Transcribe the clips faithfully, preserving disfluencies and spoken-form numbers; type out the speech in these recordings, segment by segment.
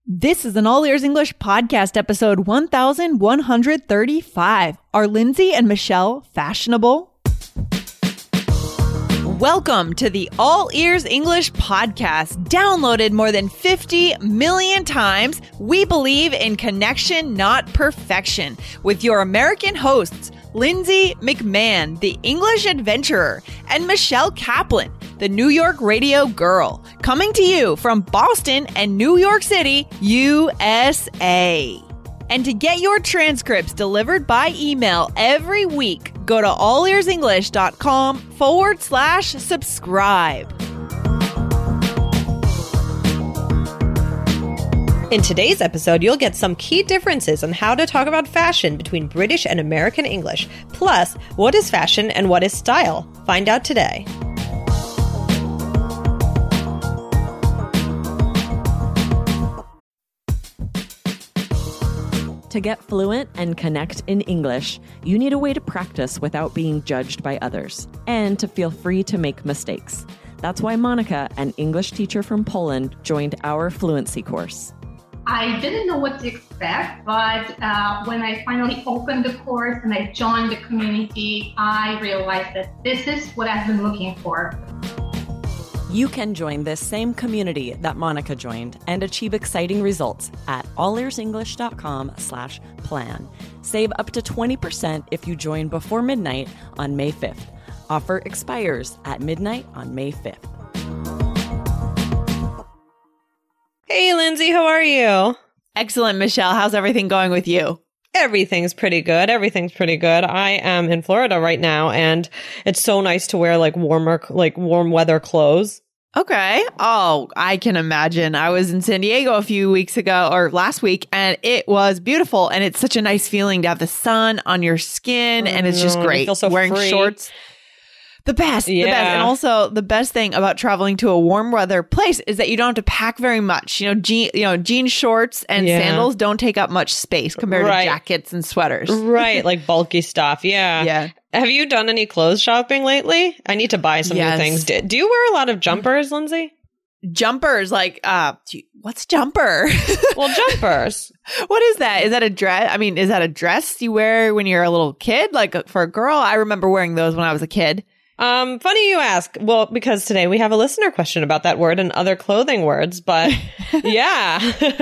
This is an All Ears English podcast episode one thousand one hundred thirty-five. Are Lindsay and Michelle fashionable? Welcome to the All Ears English podcast. Downloaded more than fifty million times, we believe in connection, not perfection. With your American hosts, Lindsay McMahon, the English adventurer, and Michelle Kaplan, the New York radio girl, coming to you from Boston and New York City, U S A. And to get your transcripts delivered by email every week, go to allearsenglish.com forward slash subscribe. In today's episode, you'll get some key differences on how to talk about fashion between British and American English. Plus, what is fashion and what is style? Find out today. To get fluent and connect in English, you need a way to practice without being judged by others, and to feel free to make mistakes. That's why Monica, an English teacher from Poland, joined our fluency course. I didn't know what to expect, but uh, when I finally opened the course and I joined the community, I realized that this is what I've been looking for. You can join this same community that Monica joined and achieve exciting results at allearsenglish.com slash plan. Save up to twenty percent if you join before midnight on May fifth. Offer expires at midnight on May fifth. Hey, Lindsay, how are you? Excellent, Michelle. How's everything going with you? Everything's pretty good. Everything's pretty good. I am in Florida right now, and it's so nice to wear like warmer, like warm weather clothes. Okay. Oh, I can imagine. I was in San Diego a few weeks ago or last week, and it was beautiful. And it's such a nice feeling to have the sun on your skin, and it's just great. I feel so Wearing free. shorts. The best, Yeah. the best. And also the best thing about traveling to a warm weather place is that you don't have to pack very much. You know, jean, you know, jean shorts and Yeah. sandals don't take up much space compared Right. to jackets and sweaters. Right, like bulky stuff. Yeah. Yeah. Have you done any clothes shopping lately? I need to buy some Yes. new things. Do, do you wear a lot of jumpers, Lindsay? Jumpers, like, uh, gee, what's jumper? Well, jumpers. What is that? Is that a dress? I mean, is that a dress you wear when you're a little kid? Like uh, for a girl? I remember wearing those when I was a kid. Um, funny you ask. Well, because today we have a listener question about that word and other clothing words, but yeah.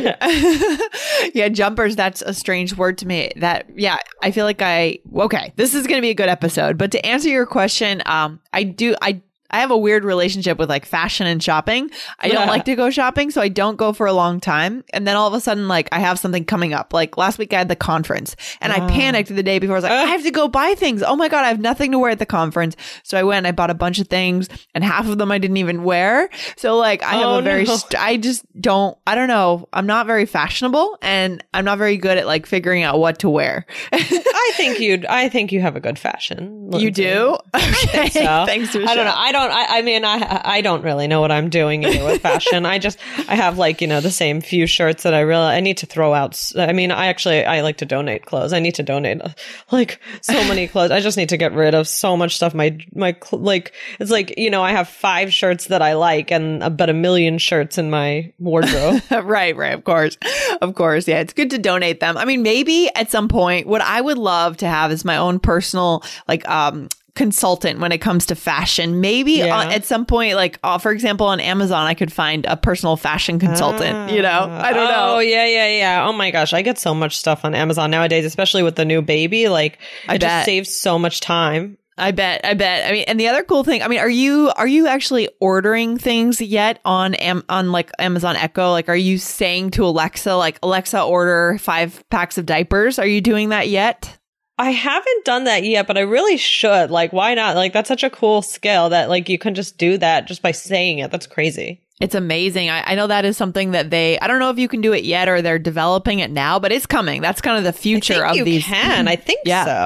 Yeah, jumpers, that's a strange word to me. That, yeah, I feel like I, okay, this is going to be a good episode. But to answer your question, um, I do, I I have a weird relationship with like fashion and shopping. I don't Yeah. like to go shopping, so I don't go for a long time. And then all of a sudden, like I have something coming up. Like last week I had the conference and I panicked the day before. I was like, I have to go buy things. Oh my God, I have nothing to wear at the conference. So I went and I bought a bunch of things and half of them I didn't even wear. So like I have Oh, a very, no. st- I just don't, I don't know. I'm not very fashionable and I'm not very good at like figuring out what to wear. I think you'd, I think you have a good fashion. You Lindsay. do? Okay. So, Thanks, Michelle. I don't know. I don't, I, I mean, I, I don't really know what I'm doing either with fashion. I just, I have like, you know, the same few shirts that I really, I need to throw out. s- I mean, I actually, I like to donate clothes. I need to donate uh, like so many clothes. I just need to get rid of so much stuff. My, my, cl- like, it's like, you know, I have five shirts that I like and about a million shirts in my wardrobe. Right, right. Of course. Of course. Yeah. It's good to donate them. I mean, maybe at some point, what I would love to have is my own personal, like, um, consultant when it comes to fashion. Maybe Yeah. uh, at some point, like, uh, for example, on Amazon, I could find a personal fashion consultant, you know? I don't know. Oh, yeah, yeah, yeah. Oh my gosh. I get so much stuff on Amazon nowadays, especially with the new baby. Like, I it just bet. saves so much time. I bet. I bet. I mean, and the other cool thing, I mean, are you, are you actually ordering things yet on, Am- on like Amazon Echo? Like, are you saying to Alexa, like, Alexa, order five packs of diapers? Are you doing that yet? I haven't done that yet, but I really should. Like, why not? Like, that's such a cool skill that, like, you can just do that just by saying it. That's crazy. It's amazing. I, I know that is something that they, I don't know if you can do it yet or they're developing it now, but it's coming. That's kind of the future I think of you these. can. I think Yeah. so.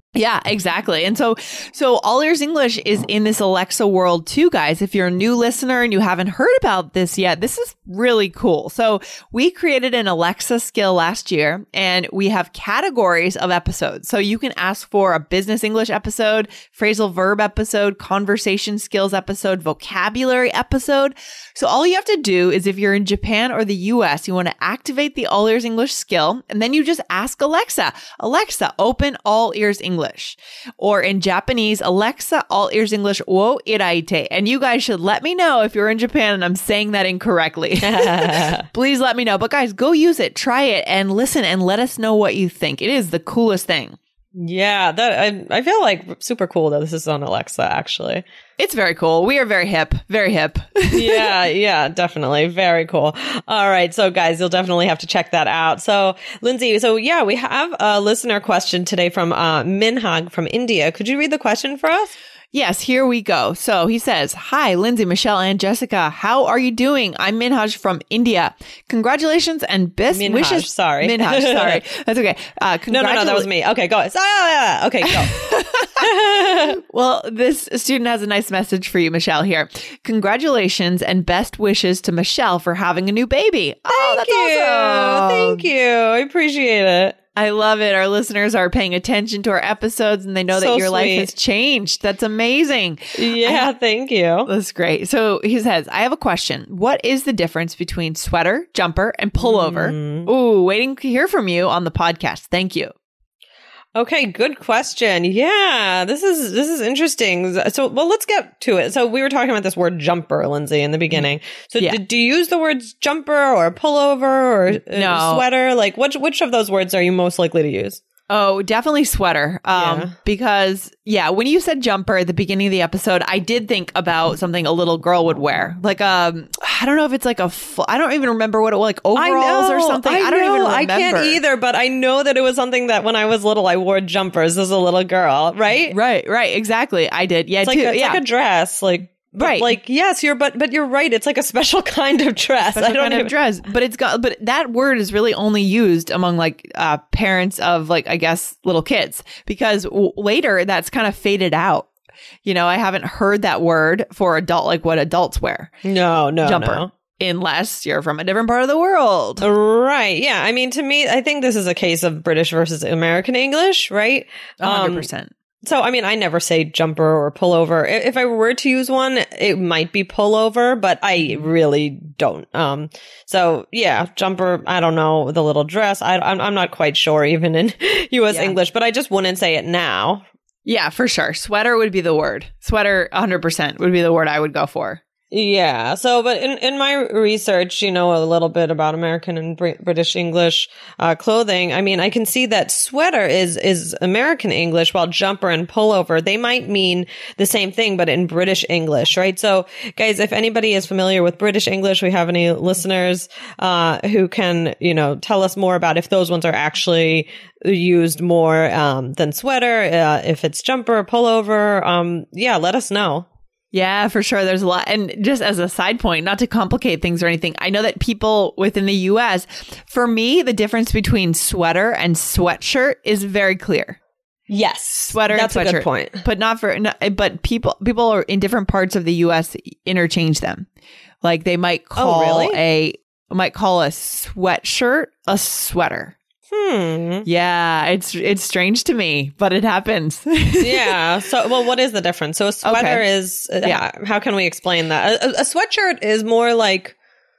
Yeah, exactly. And so, so All Ears English is in this Alexa world too, guys. If you're a new listener and you haven't heard about this yet, this is really cool. So we created an Alexa skill last year and we have categories of episodes. So you can ask for a business English episode, phrasal verb episode, conversation skills episode, vocabulary episode. So all you have to do is if you're in Japan or the U S, you want to activate the All Ears English skill and then you just ask Alexa, Alexa, open All Ears English. Or in Japanese, Alexa, All Ears English wo iraite. And you guys should let me know if you're in Japan and I'm saying that incorrectly. Please let me know. But guys, go use it, try it, and listen and let us know what you think. It is the coolest thing. Yeah, that I I feel like super cool that this is on Alexa, actually. It's very cool. We are very hip, very hip. yeah, yeah, definitely. Very cool. All right. So guys, you'll definitely have to check that out. So Lindsay, so yeah, we have a listener question today from uh, Minhag from India. Could you read the question for us? Yes, here we go. So he says, hi, Lindsay, Michelle, and Jessica. How are you doing? I'm Minhaj from India. Congratulations and best Minhaj, wishes. Sorry. Minhaj, sorry. That's okay. Uh, no, no, no, that was me. Okay, go. Ah, okay, go. Well, this student has a nice message for you, Michelle, here. Congratulations and best wishes to Michelle for having a new baby. Oh, Thank that's you. awesome. Thank you. I appreciate it. I love it. Our listeners are paying attention to our episodes and they know So that your sweet. life has changed. That's amazing. Yeah, I, thank you. That's great. So he says, I have a question. What is the difference between sweater, jumper, and pullover? Mm. Ooh, waiting to hear from you on the podcast. Thank you. Okay, good question. Yeah, this is this is interesting. So, well, let's get to it. So, we were talking about this word jumper, Lindsay, in the beginning. So, yeah. do, do you use the words jumper or pullover or no. uh, sweater? Like, which which of those words are you most likely to use? Oh, definitely sweater. Um, Yeah. Because, yeah, when you said jumper at the beginning of the episode, I did think about something a little girl would wear. Like, um, I don't know if it's like a, fu- I don't even remember what it was, like overalls know, or something. I, I don't know, even remember. I can't either, but I know that it was something that when I was little, I wore jumpers as a little girl, right? Right, right. Exactly. I did. Yeah, It's like, too. a, it's yeah. like a dress, like. But Right. Like, yes, you're, but, but you're right. It's like a special kind of dress. Special I don't kind even, of dress, but it's got, but that word is really only used among like uh, parents of like, I guess, little kids, because w- later that's kind of faded out. You know, I haven't heard that word for adult, like what adults wear. No, no, Jumper. no. Unless you're from a different part of the world. Right. Yeah. I mean, to me, I think this is a case of British versus American English, right? A hundred Um, percent. So, I mean, I never say jumper or pullover. I- If I were to use one, it might be pullover, but I really don't. Um, so yeah, jumper, I don't know, the little dress. I, I'm, I'm not quite sure even in U S Yeah. English, but I just wouldn't say it now. Yeah, for sure. Sweater would be the word. Sweater, one hundred percent would be the word I would go for. Yeah. So, but in, in my research, you know, a little bit about American and Br- British English uh, clothing. I mean, I can see that sweater is is American English, while jumper and pullover, they might mean the same thing, but in British English, right? So, guys, if anybody is familiar with British English, we have any listeners uh, who can, you know, tell us more about if those ones are actually used more um, than sweater, uh, if it's jumper or pullover. Um, yeah, let us know. Yeah, for sure. There's a lot. And just as a side point, not to complicate things or anything, I know that people within the U S, for me, the difference between sweater and sweatshirt is very clear. Yes, Sweater that's and sweatshirt. a good point. But not for, no, but people, people are in different parts of the U S interchange them. Like they might call Oh, really? a, might call a sweatshirt a sweater. Hmm. Yeah, it's it's strange to me, but it happens. Yeah. So, well, what is the difference? So, a sweater Okay. is. Uh, Yeah. How, how can we explain that? A, a, a sweatshirt is more like.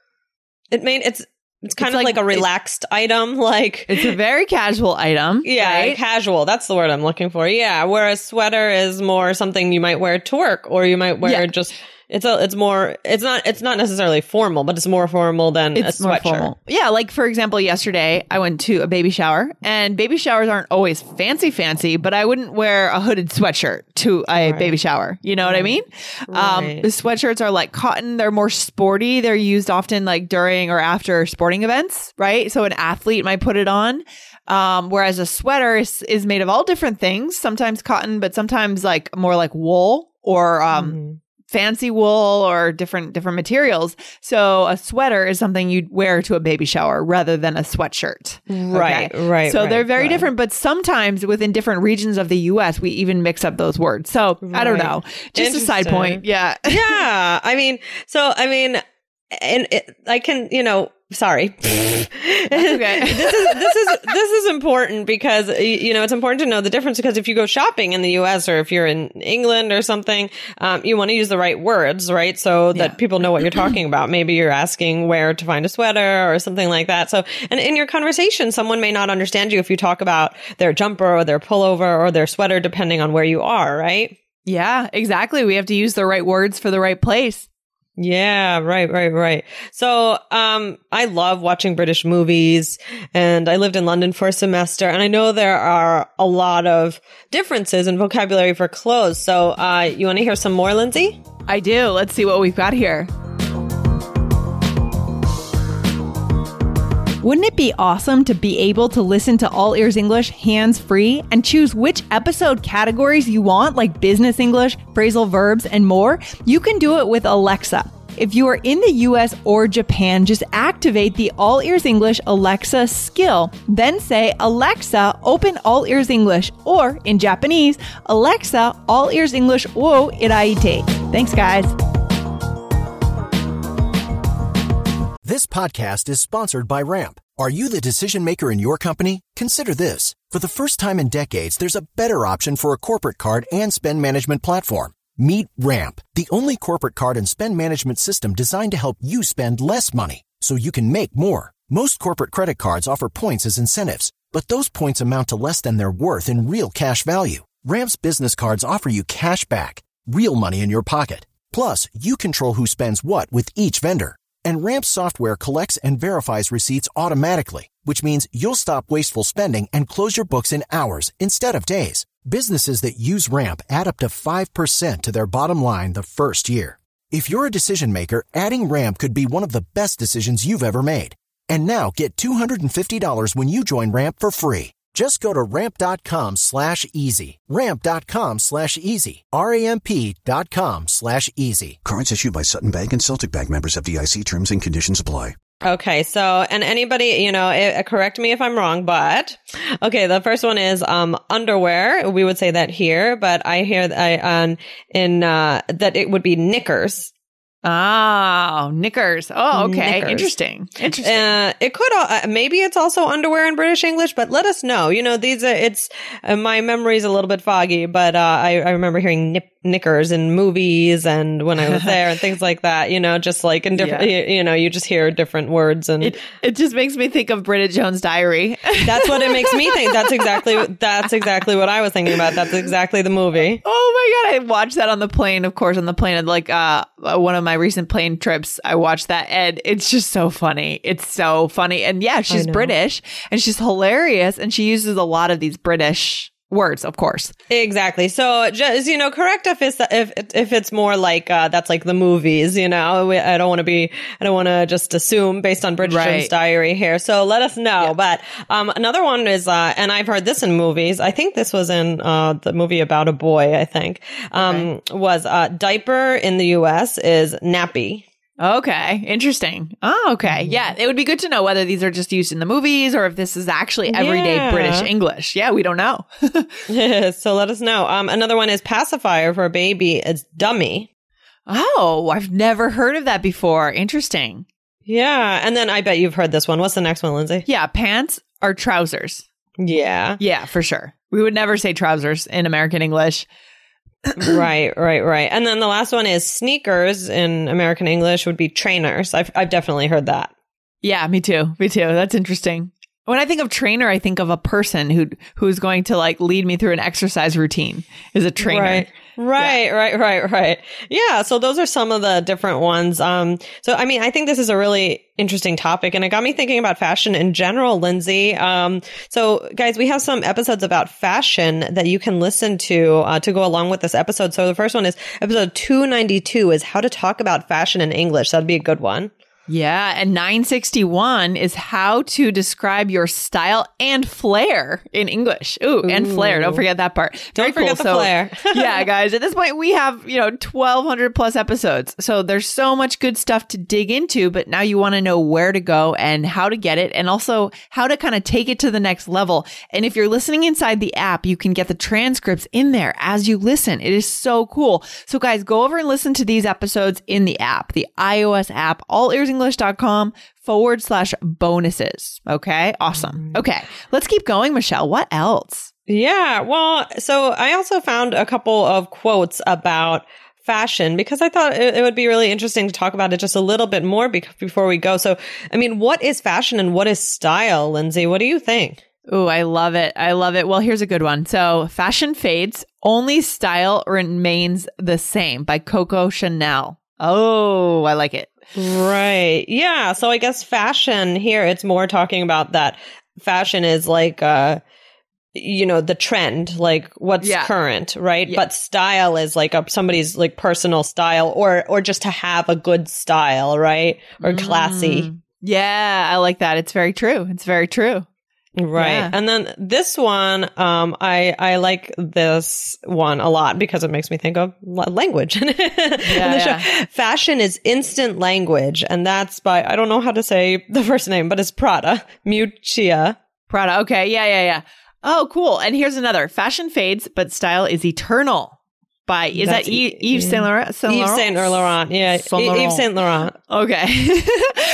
It made it's it's kind It's of like- like, a relaxed item, like. It's a very casual item. Yeah, right? casual. That's the word I'm looking for. Yeah, whereas sweater is more something you might wear to work, or you might wear Yeah. just. It's a. It's more. It's not. It's not necessarily formal, but it's more formal than It's a more sweatshirt. formal. Yeah, like for example, yesterday I went to a baby shower, and baby showers aren't always fancy, fancy, but I wouldn't wear a hooded sweatshirt to a Right. baby shower. You know what I mean? Um, Right. the sweatshirts are like cotton. They're more sporty. They're used often like during or after sporting events, right? So an athlete might put it on. Um, whereas a sweater is, is made of all different things, sometimes cotton, but sometimes like more like wool or um, Mhm. fancy wool or different different materials. So a sweater is something you'd wear to a baby shower rather than a sweatshirt. Right, okay? right. So right, they're very right. different, but sometimes within different regions of the U S, we even mix up those words. So I don't Right. know. Just a side Interesting. point. Yeah. Yeah. I mean, so, I mean, and it, I can, you know, sorry. okay. this is, this is, this is important because, you know, it's important to know the difference because if you go shopping in the U S or if you're in England or something, um, you want to use the right words, right? So that Yeah. people know what you're talking about. Maybe you're asking where to find a sweater or something like that. So, and in your conversation, someone may not understand you if you talk about their jumper or their pullover or their sweater, depending on where you are, right? Yeah, exactly. We have to use the right words for the right place. Yeah, right, right, right. So, um, I love watching British movies and I lived in London for a semester and I know there are a lot of differences in vocabulary for clothes. So, uh, you want to hear some more, Lindsay? I do. Let's see what we've got here. Wouldn't it be awesome to be able to listen to All Ears English hands-free and choose which episode categories you want, like business English, phrasal verbs, and more? You can do it with Alexa. If you are in the U S or Japan, just activate the All Ears English Alexa skill. Then say, Alexa, open All Ears English, or in Japanese, Alexa, All Ears English wo iraite. Thanks, guys. This podcast is sponsored by Ramp. Are you the decision maker in your company? Consider this. For the first time in decades, there's a better option for a corporate card and spend management platform. Meet Ramp, the only corporate card and spend management system designed to help you spend less money so you can make more. Most corporate credit cards offer points as incentives, but those points amount to less than their worth in real cash value. Ramp's business cards offer you cash back, real money in your pocket. Plus, you control who spends what with each vendor. And Ramp software collects and verifies receipts automatically, which means you'll stop wasteful spending and close your books in hours instead of days. Businesses that use Ramp add up to five percent to their bottom line the first year. If you're a decision maker, adding Ramp could be one of the best decisions you've ever made. And now get two hundred fifty dollars when you join Ramp for free. Just go to ramp.com slash easy. Ramp.com slash easy. R-A-M-P dot com slash easy. Cards issued by Sutton Bank and Celtic Bank, members F D I C. Terms and conditions apply. Okay, so, and anybody, you know, it, correct me if I'm wrong, but, okay, the first one is, um, underwear. We would say that here, but I hear that I, um, in, uh, that it would be knickers. Oh, knickers. Oh, okay. Knickers. Interesting. Interesting. Uh, it could, uh, maybe it's also underwear in British English, but let us know. You know, these are, it's, uh, my memory's a little bit foggy, but, uh, I, I remember hearing nip, knickers in movies and when I was there and things like that, you know, just like in different, Yeah. you, you know, you just hear different words and It, it just makes me think of Bridget Jones' Diary. that's what it makes me think. That's exactly, that's exactly what I was thinking about. That's exactly the movie. Oh my God. I watched that on the plane, of course, on the plane, like, uh, one of my recent plane trips. I watched that and it's just so funny. It's so funny. And yeah, she's know. British and she's hilarious and she uses a lot of these British words, of course. Exactly. So just, you know, correct if it's, if, if it's more like, uh, that's like the movies, you know, we, I don't want to be, I don't want to just assume based on Bridget Right. Jones' Diary here. So let us know. Yeah. But, um, another one is, uh, and I've heard this in movies. I think this was in, uh, the movie about a boy, I think, um, okay. was, uh, diaper in the U S is nappy. Okay. Interesting. Oh, okay. Yeah. It would be good to know whether these are just used in the movies or if this is actually everyday Yeah. British English. Yeah, we don't know. So let us know. Um, another one is pacifier for a baby. It's dummy. Oh, I've never heard of that before. Interesting. Yeah. And then I bet you've heard this one. What's the next one, Lindsay? Yeah. Pants are trousers. Yeah. Yeah, for sure. We would never say trousers in American English. Right, right, right. And then the last one is sneakers in American English would be trainers. I've I've definitely heard that. Yeah, me too. Me too. That's interesting. When I think of trainer, I think of a person who who's going to like lead me through an exercise routine is a trainer. Right. Right, yeah. right, right, right. Yeah. So those are some of the different ones. Um, so, I mean, I think this is a really interesting topic and it got me thinking about fashion in general, Lindsay. Um, so guys, we have some episodes about fashion that you can listen to, uh, to go along with this episode. So the first one is episode two ninety-two is how to talk about fashion in English. That'd be a good one. Yeah. And nine sixty-one is how to describe your style and flair in English. Ooh, Ooh. and flair. Don't forget that part. Don't Very forget cool. the so, flair. Yeah, guys, at this point we have, you know, twelve hundred plus episodes. So there's so much good stuff to dig into, but now you want to know where to go and how to get it and also how to kind of take it to the next level. And if you're listening inside the app, you can get the transcripts in there as you listen. It is so cool. So guys, go over and listen to these episodes in the app, the iOS app, all ears english dot com forward slash bonuses. Okay. Awesome. Okay. Let's keep going, Michelle. What else? Yeah. Well, so I also found a couple of quotes about fashion because I thought it, it would be really interesting to talk about it just a little bit more be- before we go. So, I mean, what is fashion and what is style, Lindsay? What do you think? Oh, I love it. I love it. Well, here's a good one. So fashion fades, only style remains the same by Coco Chanel. Oh, I like it. Right. Yeah. So I guess fashion here, it's more talking about that fashion is like, uh, you know, the trend, like what's yeah. current, right? Yeah. But style is like a, somebody's like personal style or, or just to have a good style, right? Or classy. Mm. Yeah. I like that. It's very true. It's very true. Right. Yeah. And then this one, um, I, I like this one a lot because it makes me think of language. yeah, yeah. Fashion is instant language. And that's by, I don't know how to say the first name, but it's Prada. Miuccia. Prada. Okay. Yeah, yeah, yeah. Oh, cool. And here's another. Fashion fades, but style is eternal. By is That's that Yves, Yves Saint Laurent? Yves Saint Laurent, yeah, Saint Laurent. Yves Saint Laurent. Okay,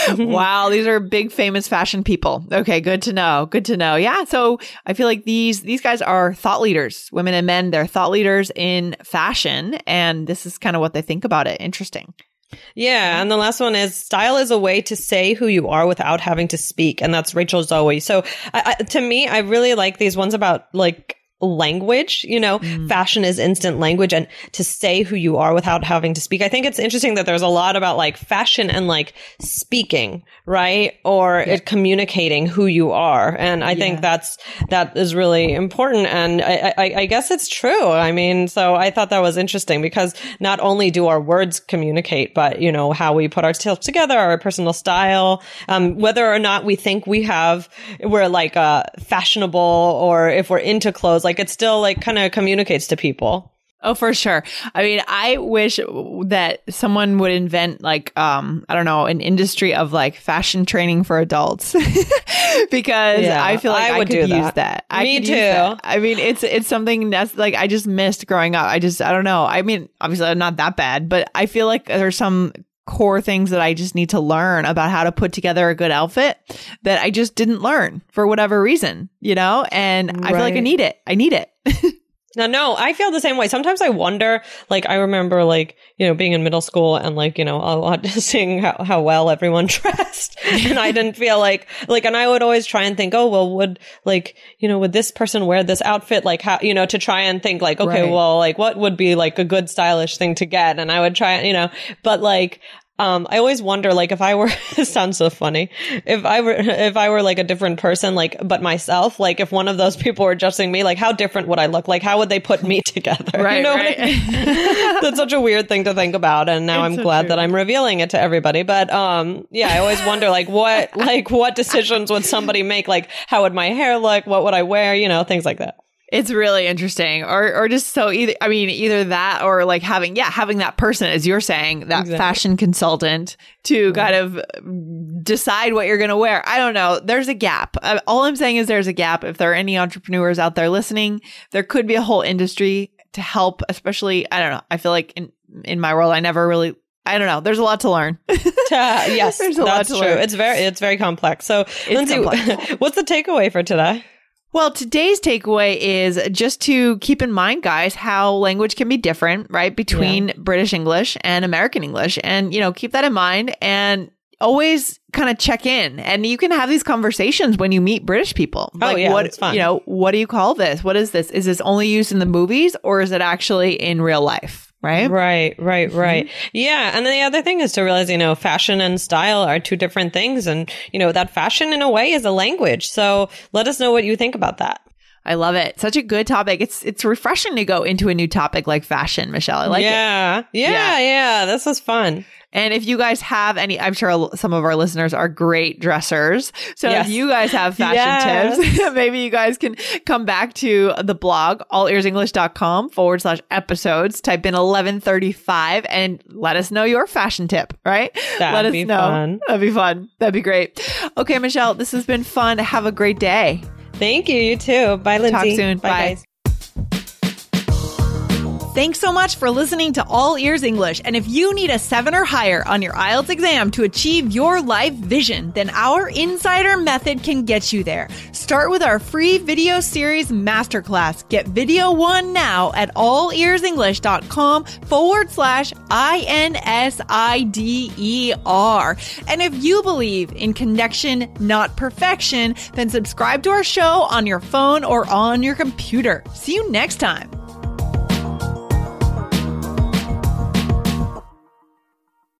wow, these are big famous fashion people. Okay, good to know. Good to know. Yeah, so I feel like these these guys are thought leaders, women and men. They're thought leaders in fashion, and this is kind of what they think about it. Interesting. Yeah, and the last one is style is a way to say who you are without having to speak, and that's Rachel Zoe. So, I, I, to me, I really like these ones about like. language, you know, mm. fashion is instant language and to say who you are without having to speak. I think it's interesting that there's a lot about like fashion and like speaking, right? Or yeah. it communicating who you are. And I yeah. think that's, that is really important. And I, I, I guess it's true. I mean, so I thought that was interesting because not only do our words communicate, but you know, how we put ourselves together, our personal style, um, whether or not we think we have, we're like, uh, fashionable or if we're into clothes, like it still like kind of communicates to people. Oh, for sure. I mean, I wish that someone would invent like, um, I don't know, an industry of like fashion training for adults because yeah, I feel like I, I could use that. that. I Me could too. Use that. I mean, it's, it's something that's like, I just missed growing up. I just, I don't know. I mean, obviously I'm not that bad, but I feel like there's some core things that I just need to learn about how to put together a good outfit that I just didn't learn for whatever reason, you know, and right. I feel like I need it. I need it. No, no, I feel the same way. Sometimes I wonder, like, I remember, like, you know, being in middle school and, like, you know, a lot seeing how, how well everyone dressed. And I didn't feel like, like, and I would always try and think, oh, well, would, like, you know, would this person wear this outfit? Like, how, you know, to try and think, like, okay, right. well, like, what would be, like, a good stylish thing to get? And I would try, you know, but, like, Um, I always wonder, like, if I were, it sounds so funny, if I were, if I were like a different person, like, but myself, like, if one of those people were judging me, like, how different would I look? Like, how would they put me together? Right, you know right. what I mean? That's such a weird thing to think about. And now it's I'm so glad true. that I'm revealing it to everybody. But, um, yeah, I always wonder, like, what, like, what decisions would somebody make? Like, how would my hair look? What would I wear? You know, things like that. It's really interesting. Or or just so either, I mean, either that or like having, yeah, having that person, as you're saying, that exactly. fashion consultant to right. kind of decide what you're going to wear. I don't know. There's a gap. Uh, all I'm saying is there's a gap. If there are any entrepreneurs out there listening, there could be a whole industry to help, especially, I don't know. I feel like in, in my world, I never really, I don't know. There's a lot to learn. uh, yes, There's a that's lot to true. Learn. It's very, it's very complex. So it's Lindsay, complex. What's the takeaway for today? Well, today's takeaway is just to keep in mind, guys, how language can be different, right? Between yeah. British English and American English. And, you know, keep that in mind and always kind of check in. And you can have these conversations when you meet British people. Oh, like, yeah, what, it's fun. You know, what do you call this? What is this? Is this only used in the movies or is it actually in real life? Right? Right, right, right. Mm-hmm. Yeah. And then the other thing is to realize, you know, fashion and style are two different things. And, you know, that fashion in a way is a language. So let us know what you think about that. I love it. Such a good topic. It's it's refreshing to go into a new topic like fashion, Michelle. I like yeah. it. Yeah. Yeah. Yeah. This was fun. And if you guys have any, I'm sure some of our listeners are great dressers. So Yes. if you guys have fashion Yes. tips, maybe you guys can come back to the blog, allearsenglish.com forward slash episodes, type in eleven thirty-five and let us know your fashion tip, right? That'd let us be know. fun. That'd be fun. That'd be great. Okay, Michelle, this has been fun. Have a great day. Thank you. You too. Bye, Lindsay. Talk soon. Bye. guys. Thanks so much for listening to All Ears English. And if you need a seven or higher on your I E L T S exam to achieve your life vision, then our Insider Method can get you there. Start with our free video series masterclass. Get video one now at allearsenglish.com forward slash I N S I D E R. And if you believe in connection, not perfection, then subscribe to our show on your phone or on your computer. See you next time.